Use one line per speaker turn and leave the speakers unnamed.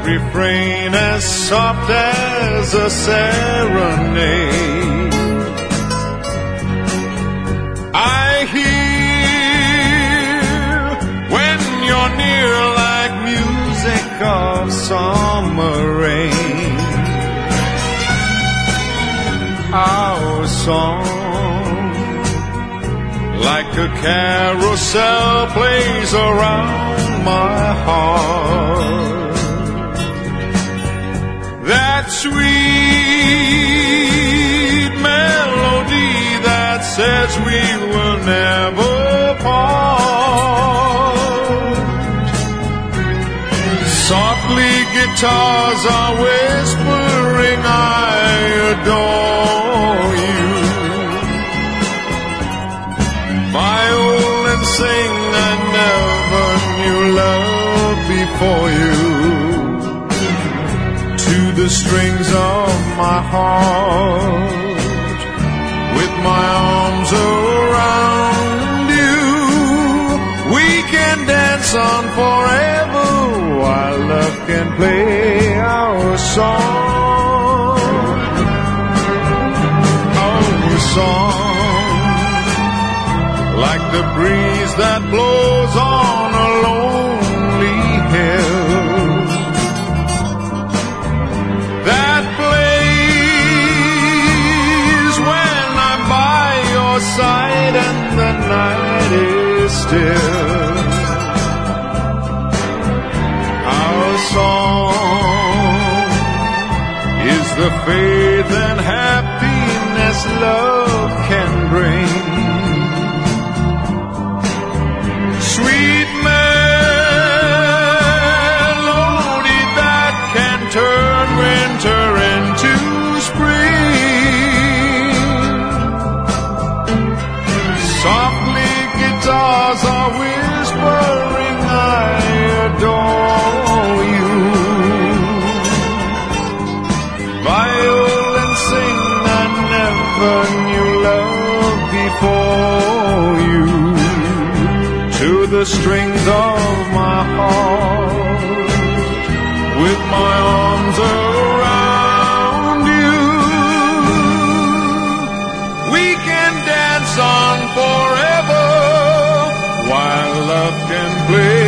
refrain as soft as a serenade. I hear when you're near like music of summer rain. Our song, like a carousel, plays around my heart. That sweet melody that says we will never part. Softly guitars are whispering, I adore you. Violin sing, I never knew love before you. To the strings of my heart, with my arms around you, we can dance on forever while love can play our song. Our song, like the breeze that blows on a lonely hill, that plays when I'm by your side and the night is still. Our song is the faith and happiness love can bring. Sweet melody that can turn winter into spring. Softly guitars are whispering, I adore you. Violin sing, I never knew love before you. To the strings of my heart, with my arms around you, we can dance on forever while love can play